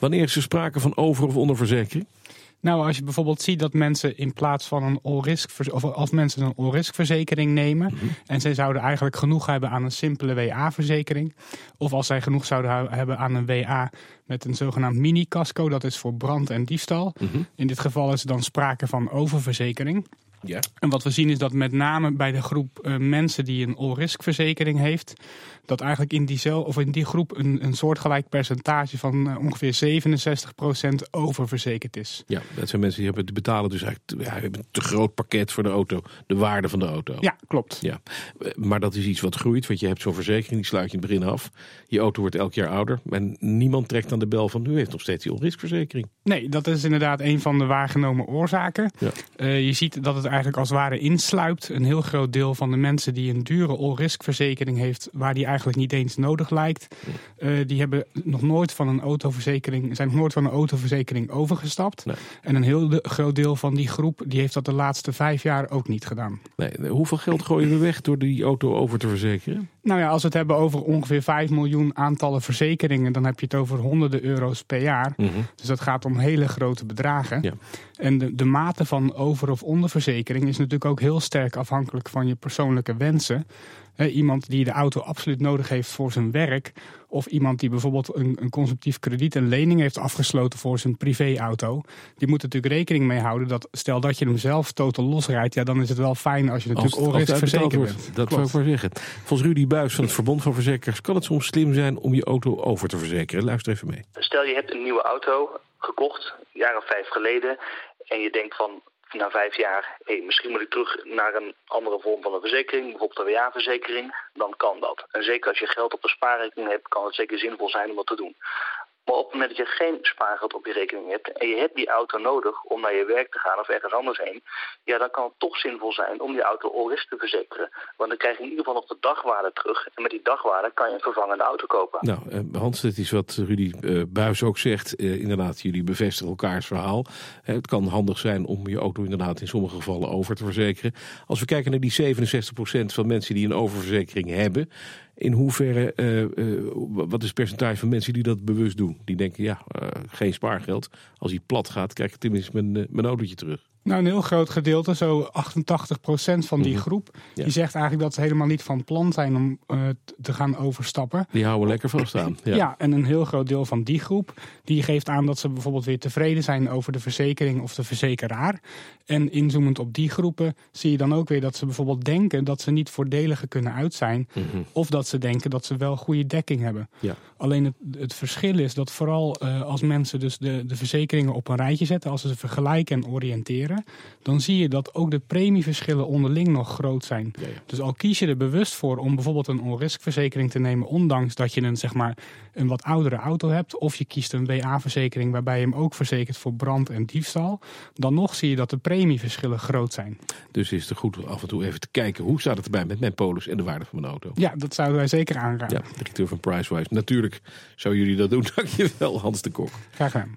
Wanneer is er sprake van over- of onderverzekering? Nou, als je bijvoorbeeld ziet dat mensen in plaats van een als mensen een all-risk-verzekering nemen en zij zouden eigenlijk genoeg hebben aan een simpele WA-verzekering, of als zij genoeg zouden hebben aan een WA met een zogenaamd mini-casco, dat is voor brand en diefstal. In dit geval is er dan sprake van oververzekering. Ja. En wat we zien is dat met name bij de groep mensen die een all-risk verzekering heeft, dat eigenlijk in die groep een soortgelijk percentage van ongeveer 67% oververzekerd is. Ja, dat zijn mensen die hebben te betalen dus eigenlijk hebben een te groot pakket voor de auto, de waarde van de auto. Ja, klopt. Ja. Maar dat is iets wat groeit, want je hebt zo'n verzekering, die sluit je in het begin af. Je auto wordt elk jaar ouder en niemand trekt aan de bel van, u heeft nog steeds die all-risk verzekering. Nee, dat is inderdaad een van de waargenomen oorzaken. Ja. Je ziet dat het eigenlijk als het ware insluipt. Een heel groot deel van de mensen die een dure all-risk verzekering heeft, waar die eigenlijk niet eens nodig lijkt, die hebben nog nooit van een autoverzekering overgestapt. Nee. En een heel groot deel van die groep die heeft dat de laatste 5 jaar ook niet gedaan. Nee, hoeveel geld gooien we weg door die auto over te verzekeren? Nou ja, als we het hebben over ongeveer 5 miljoen aantallen verzekeringen, dan heb je het over honderden euro's per jaar. Dus dat gaat om hele grote bedragen. Ja. En de mate van over- of onderverzekering is natuurlijk ook heel sterk afhankelijk van je persoonlijke wensen. Iemand die de auto absoluut nodig heeft voor zijn werk, of iemand die bijvoorbeeld een consumptief krediet, een lening heeft afgesloten voor zijn privéauto, die moet natuurlijk rekening mee houden dat stel dat je hem zelf totaal losrijdt, ja, dan is het wel fijn als je natuurlijk all-risk verzekerd bent. Dat wil ik maar zeggen. Volgens Rudy Buijs van het Verbond van Verzekeraars kan het soms slim zijn om je auto over te verzekeren. Luister even mee. Stel je hebt een nieuwe auto gekocht, een jaar of 5 geleden, en je denkt van na 5 jaar, misschien moet ik terug naar een andere vorm van een verzekering, bijvoorbeeld een WA-verzekering, dan kan dat. En zeker als je geld op een spaarrekening hebt, kan het zeker zinvol zijn om dat te doen. Maar op het moment dat je geen spaargeld op je rekening hebt en je hebt die auto nodig om naar je werk te gaan of ergens anders heen, ja, dan kan het toch zinvol zijn om die auto all-risk te verzekeren. Want dan krijg je in ieder geval nog de dagwaarde terug. En met die dagwaarde kan je een vervangende auto kopen. Nou, Hans, dit is wat Rudy Buijs ook zegt. Inderdaad, jullie bevestigen elkaars verhaal. Het kan handig zijn om je auto inderdaad in sommige gevallen over te verzekeren. Als we kijken naar die 67% van mensen die een oververzekering hebben, in hoeverre, wat is het percentage van mensen die dat bewust doen? Die denken, geen spaargeld. Als hij plat gaat, krijg ik tenminste mijn autootje terug. Nou, een heel groot gedeelte, zo 88% van die groep, die zegt eigenlijk dat ze helemaal niet van plan zijn om te gaan overstappen. Die houden lekker vast aan. Ja, en een heel groot deel van die groep, die geeft aan dat ze bijvoorbeeld weer tevreden zijn over de verzekering of de verzekeraar. En inzoomend op die groepen zie je dan ook weer dat ze bijvoorbeeld denken dat ze niet voordeliger kunnen uit zijn. Of dat ze denken dat ze wel goede dekking hebben. Ja. Alleen het verschil is dat vooral als mensen dus de verzekeringen op een rijtje zetten, als ze vergelijken en oriënteren, dan zie je dat ook de premieverschillen onderling nog groot zijn. Ja. Dus al kies je er bewust voor om bijvoorbeeld een all-risk verzekering te nemen, ondanks dat je een wat oudere auto hebt, of je kiest een WA-verzekering waarbij je hem ook verzekert voor brand en diefstal, dan nog zie je dat de premieverschillen groot zijn. Dus is het goed af en toe even te kijken, hoe staat het erbij met mijn polis en de waarde van mijn auto? Ja, dat zouden wij zeker aanraden. Ja, directeur van Pricewise. Natuurlijk zou jullie dat doen. Dankjewel, Hans de Kok. Graag gedaan.